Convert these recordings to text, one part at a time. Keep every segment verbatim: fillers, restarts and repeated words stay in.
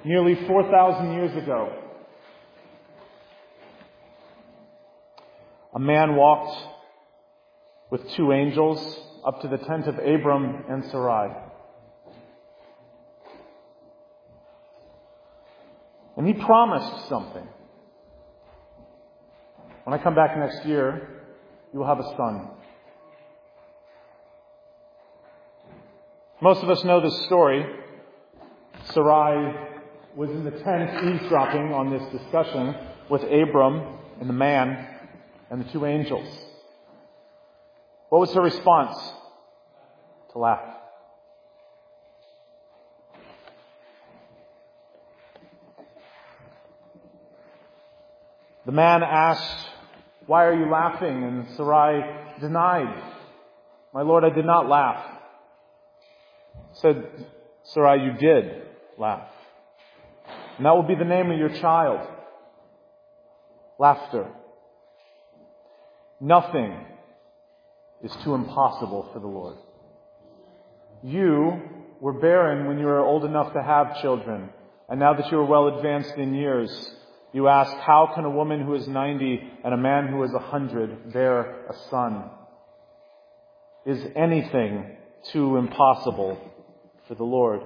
nearly four thousand years ago, a man walked with two angels up to the tent of Abram and Sarai. And he promised something. When I come back next year, you will have a son. Most of us know this story. Sarai was in the tent eavesdropping on this discussion with Abram and the man and the two angels. What was her response? To laugh. The man asked, "Why are you laughing?" And Sarai denied, "My Lord, I did not laugh." Said, "Sarai, you did laugh. And that will be the name of your child. Laughter. Nothing is too impossible for the Lord. You were barren when you were old enough to have children. And now that you are well advanced in years, you ask, how can a woman who is ninety and a man who is a hundred bear a son? Is anything too impossible for the Lord?"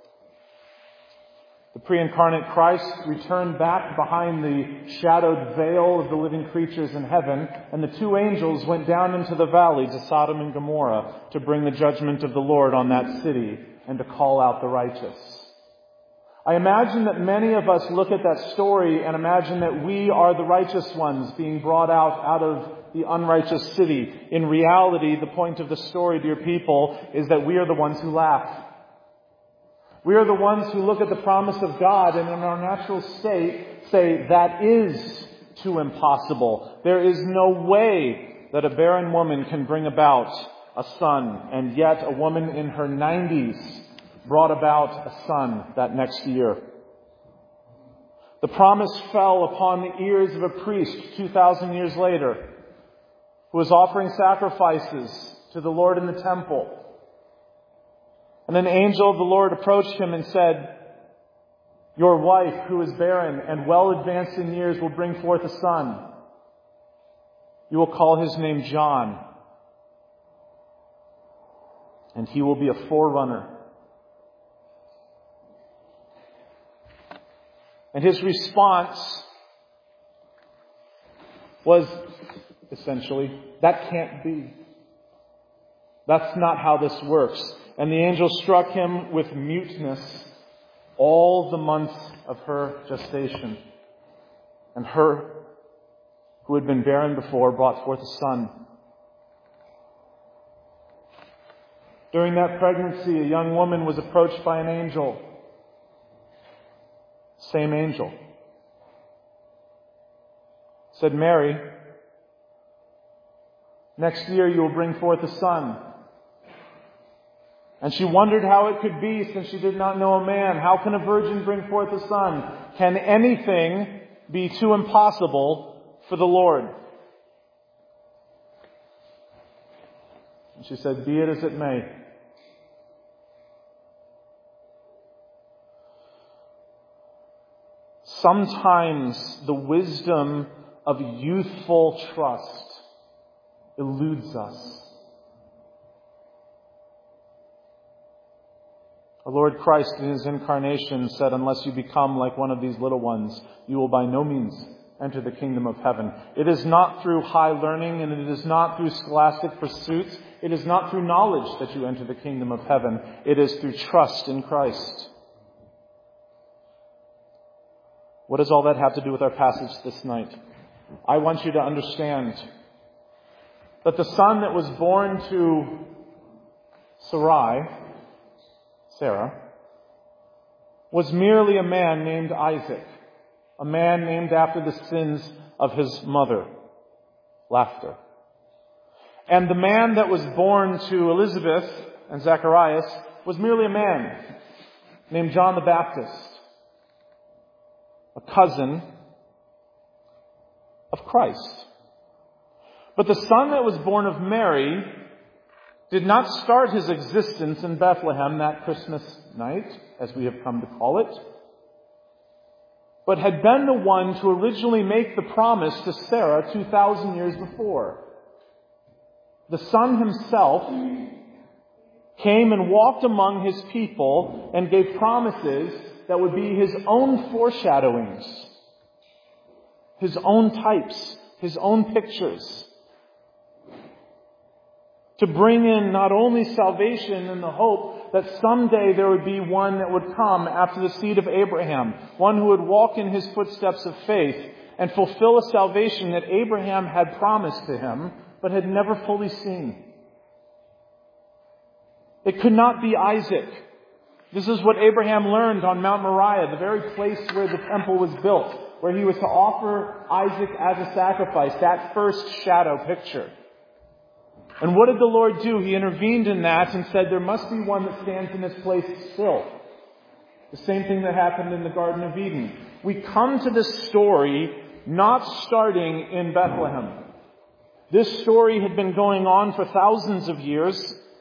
The pre-incarnate Christ returned back behind the shadowed veil of the living creatures in heaven, and the two angels went down into the valley to Sodom and Gomorrah to bring the judgment of the Lord on that city and to call out the righteous. I imagine that many of us look at that story and imagine that we are the righteous ones being brought out out of the unrighteous city. In reality, the point of the story, dear people, is that we are the ones who laugh. We are the ones who look at the promise of God and in our natural state say, that is too impossible. There is no way that a barren woman can bring about a son. And yet a woman in her nineties brought about a son that next year. The promise fell upon the ears of a priest two thousand years later who was offering sacrifices to the Lord in the temple. And an angel of the Lord approached him and said, "Your wife, who is barren and well advanced in years, will bring forth a son. You will call his name John. And he will be a forerunner." And his response was essentially, "That can't be. That's not how this works." And the angel struck him with muteness all the months of her gestation. And her, who had been barren before, brought forth a son. During that pregnancy, a young woman was approached by an angel. Same angel. Said, "Mary, next year you will bring forth a son." And she wondered how it could be, since she did not know a man. How can a virgin bring forth a son? Can anything be too impossible for the Lord? And she said, "Be it as it may." Sometimes the wisdom of youthful trust eludes us. Our Lord Christ in His incarnation said, "Unless you become like one of these little ones, you will by no means enter the kingdom of heaven." It is not through high learning, and it is not through scholastic pursuits. It is not through knowledge that you enter the kingdom of heaven. It is through trust in Christ. What does all that have to do with our passage this night? I want you to understand that the son that was born to Sarai, Sarah, was merely a man named Isaac, a man named after the sins of his mother, laughter. And the man that was born to Elizabeth and Zacharias was merely a man named John the Baptist, a cousin of Christ. But the son that was born of Mary did not start his existence in Bethlehem that Christmas night, as we have come to call it. but had been the one to originally make the promise to Sarah two thousand years before. The Son himself came and walked among his people and gave promises that would be his own foreshadowings, his own types, his own pictures, to bring in not only salvation and the hope that someday there would be one that would come after the seed of Abraham, one who would walk in his footsteps of faith and fulfill a salvation that Abraham had promised to him but had never fully seen. It could not be Isaac. This is what Abraham learned on Mount Moriah, the very place where the temple was built, where he was to offer Isaac as a sacrifice, that first shadow picture. And what did the Lord do? He intervened in that and said, there must be one that stands in this place still. The same thing that happened in the Garden of Eden. We come to this story not starting in Bethlehem. This story had been going on for thousands of years.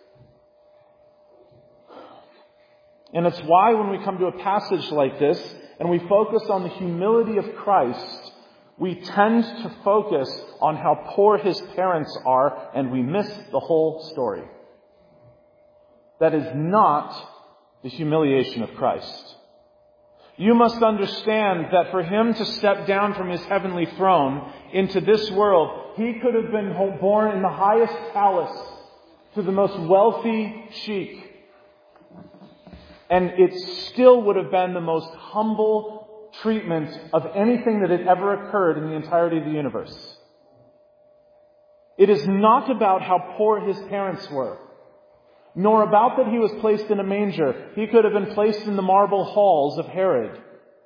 And it's why when we come to a passage like this and we focus on the humility of Christ, we tend to focus on how poor his parents are and we miss the whole story. That is not the humiliation of Christ. You must understand that for him to step down from his heavenly throne into this world, he could have been born in the highest palace to the most wealthy sheik. And it still would have been the most humble treatment of anything that had ever occurred in the entirety of the universe. It is not about how poor his parents were, nor about that he was placed in a manger. He could have been placed in the marble halls of Herod.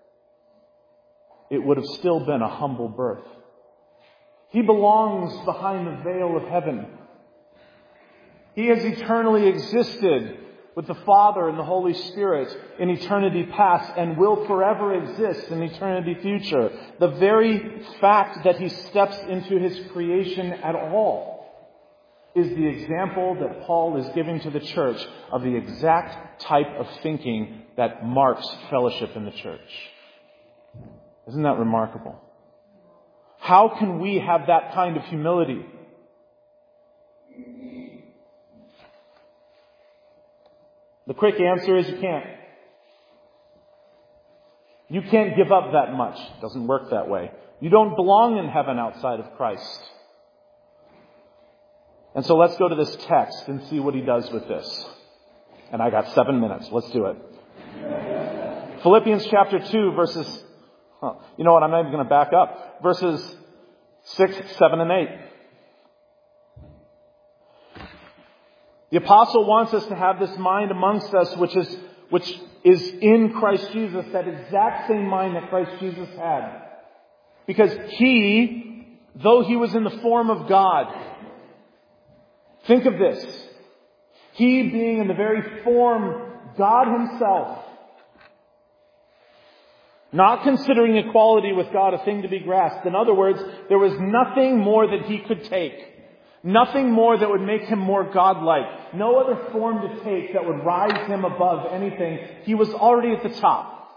It would have still been a humble birth. He belongs behind the veil of heaven. He has eternally existed with the Father and the Holy Spirit in eternity past and will forever exist in eternity future. The very fact that he steps into his creation at all is the example that Paul is giving to the church of the exact type of thinking that marks fellowship in the church. Isn't that remarkable? How can we have that kind of humility? The quick answer is you can't. You can't give up that much. It doesn't work that way. You don't belong in heaven outside of Christ. And so let's go to this text and see what he does with this. And I got seven minutes. Let's do it. Philippians chapter two, verses, huh, you know what, I'm not even going to back up. Verses six, seven, and eight. The apostle wants us to have this mind amongst us, which is, which is in Christ Jesus, that exact same mind that Christ Jesus had. Because he, though he was in the form of God, think of this, he being in the very form God himself, not considering equality with God a thing to be grasped. In other words, there was nothing more that he could take. Nothing more that would make him more godlike. No other form to take that would rise him above anything. He was already at the top.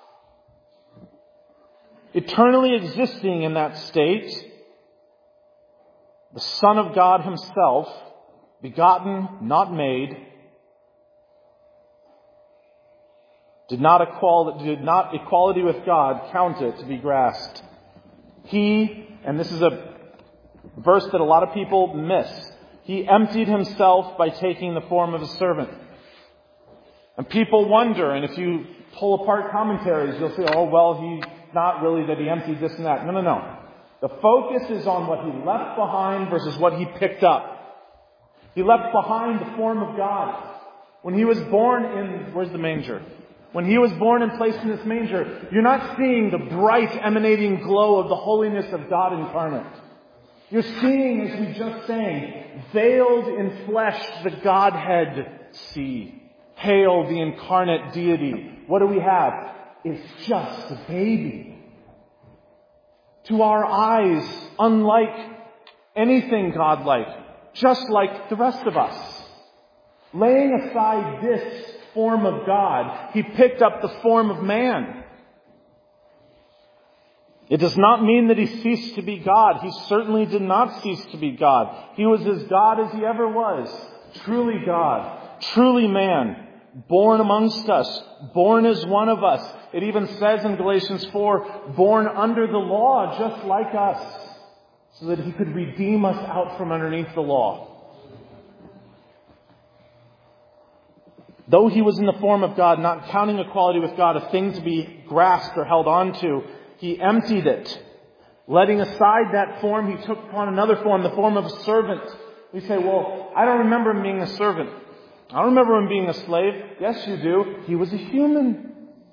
Eternally existing in that state, the Son of God himself, begotten, not made, did not, equal, did not equality with God count it to be grasped. He, and this is a verse that a lot of people miss. He emptied himself by taking the form of a servant. And people wonder, and if you pull apart commentaries, you'll say, oh, well, he's not really that he emptied this and that. No, no, no. The focus is on what he left behind versus what he picked up. He left behind the form of God. When he was born in, where's the manger? When he was born and placed in this manger, you're not seeing the bright emanating glow of the holiness of God incarnate. You're seeing, as we just sang, veiled in flesh, the Godhead see. Hail the incarnate deity. What do we have? It's just a baby. To our eyes, unlike anything godlike, just like the rest of us. Laying aside this form of God, he picked up the form of man. It does not mean that he ceased to be God. He certainly did not cease to be God. He was as God as he ever was. Truly God. Truly man. Born amongst us. Born as one of us. It even says in Galatians four, born under the law just like us. So that he could redeem us out from underneath the law. Though he was in the form of God, not counting equality with God a thing to be grasped or held on to, he emptied it. Letting aside that form, he took upon another form, the form of a servant. We say, well, I don't remember him being a servant. I don't remember him being a slave. Yes, you do. He was a human.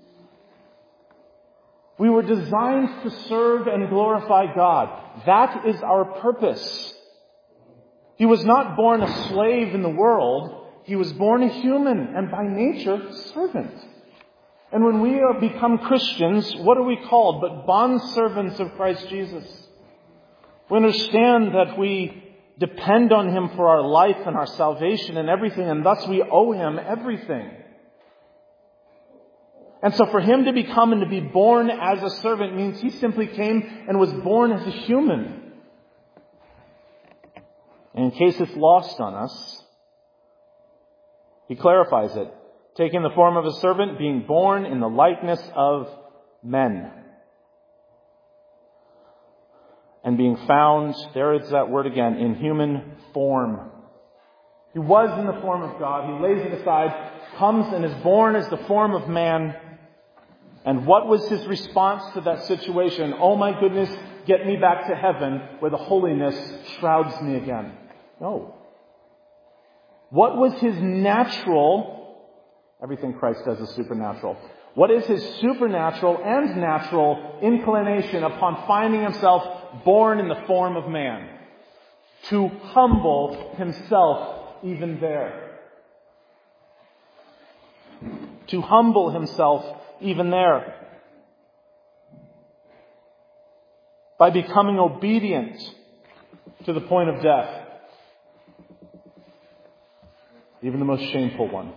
We were designed to serve and glorify God. That is our purpose. He was not born a slave in the world. He was born a human and by nature servant. And when we become Christians, what are we called but bondservants of Christ Jesus? We understand that we depend on him for our life and our salvation and everything, and thus we owe him everything. And so for him to become and to be born as a servant means he simply came and was born as a human. And in case it's lost on us, he clarifies it. Taking the form of a servant, being born in the likeness of men. And being found, there is that word again, in human form. He was in the form of God. He lays it aside, comes and is born as the form of man. And what was his response to that situation? Oh my goodness, get me back to heaven where the holiness shrouds me again. No. What was his natural, everything Christ does is supernatural. What is his supernatural and natural inclination upon finding himself born in the form of man? To humble himself even there. To humble himself even there. By becoming obedient to the point of death. Even the most shameful one.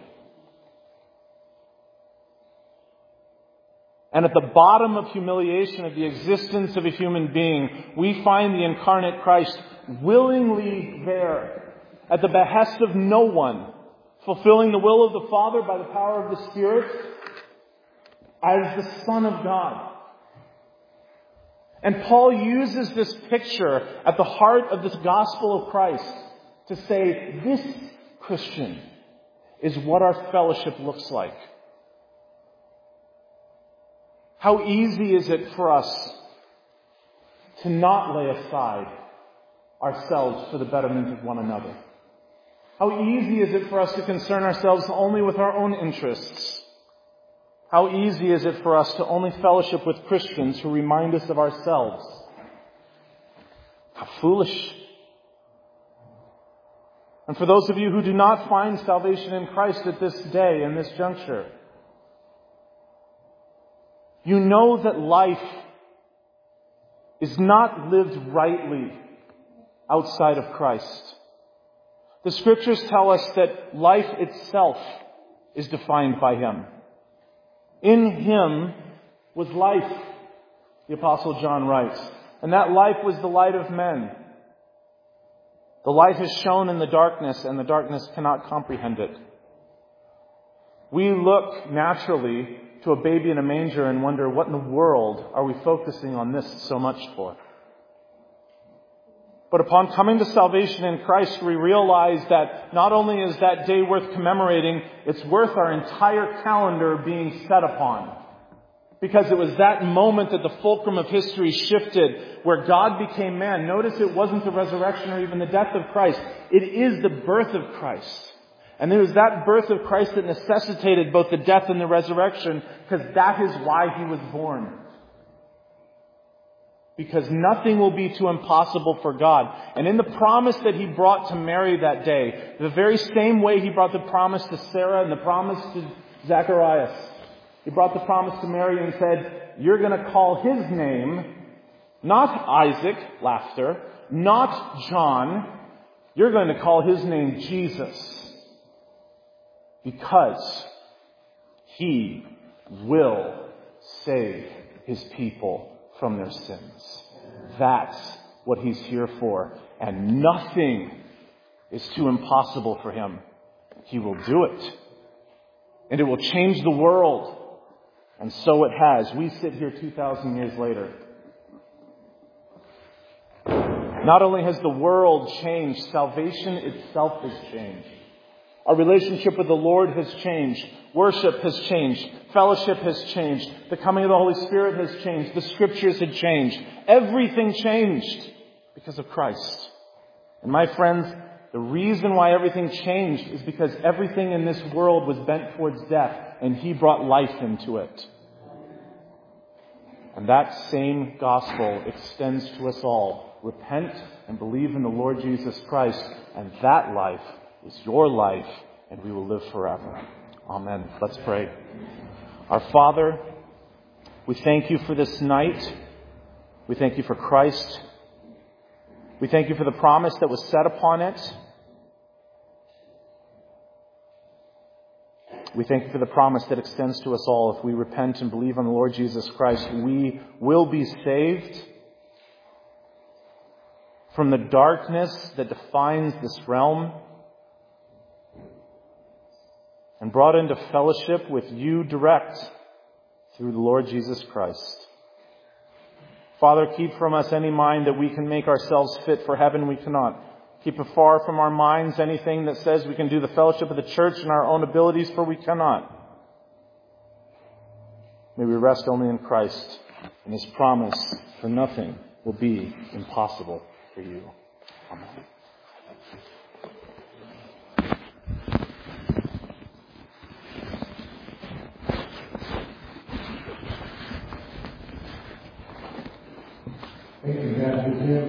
And at the bottom of humiliation of the existence of a human being, we find the incarnate Christ willingly there, at the behest of no one, fulfilling the will of the Father by the power of the Spirit, as the Son of God. And Paul uses this picture at the heart of this gospel of Christ to say, this Christian is what our fellowship looks like. How easy is it for us to not lay aside ourselves for the betterment of one another? How easy is it for us to concern ourselves only with our own interests? How easy is it for us to only fellowship with Christians who remind us of ourselves? How foolish. And for those of you who do not find salvation in Christ at this day, in this juncture, you know that life is not lived rightly outside of Christ. The Scriptures tell us that life itself is defined by Him. In Him was life, the Apostle John writes, and that life was the light of men. The light has shone in the darkness, and the darkness cannot comprehend it. We look naturally to a baby in a manger and wonder, what in the world are we focusing on this so much for? But upon coming to salvation in Christ, we realize that not only is that day worth commemorating, it's worth our entire calendar being set upon. Because it was that moment that the fulcrum of history shifted, where God became man. Notice it wasn't the resurrection or even the death of Christ. It is the birth of Christ. And it was that birth of Christ that necessitated both the death and the resurrection, because that is why He was born. Because nothing will be too impossible for God. And in the promise that He brought to Mary that day, the very same way He brought the promise to Sarah and the promise to Zacharias, He brought the promise to Mary and said, you're going to call his name not Isaac, laughter, not John. You're going to call his name Jesus. Because He will save His people from their sins. That's what He's here for. And nothing is too impossible for Him. He will do it. And it will change the world. And so it has. We sit here two thousand years later. Not only has the world changed, salvation itself has changed. Our relationship with the Lord has changed. Worship has changed. Fellowship has changed. The coming of the Holy Spirit has changed. The Scriptures had changed. Everything changed because of Christ. And my friends, the reason why everything changed is because everything in this world was bent towards death, and He brought life into it. And that same gospel extends to us all. Repent and believe in the Lord Jesus Christ, and that life is your life, and we will live forever. Amen. Let's pray. Our Father, we thank You for this night. We thank You for Christ. We thank You for the promise that was set upon it. We thank You for the promise that extends to us all. If we repent and believe on the Lord Jesus Christ, we will be saved from the darkness that defines this realm and brought into fellowship with You direct through the Lord Jesus Christ. Father, keep from us any mind that we can make ourselves fit for heaven. We cannot. Keep far from our minds anything that says we can do the fellowship of the church in our own abilities, for we cannot. May we rest only in Christ and His promise, for nothing will be impossible for You. Amen. Thank you, Pastor Tim.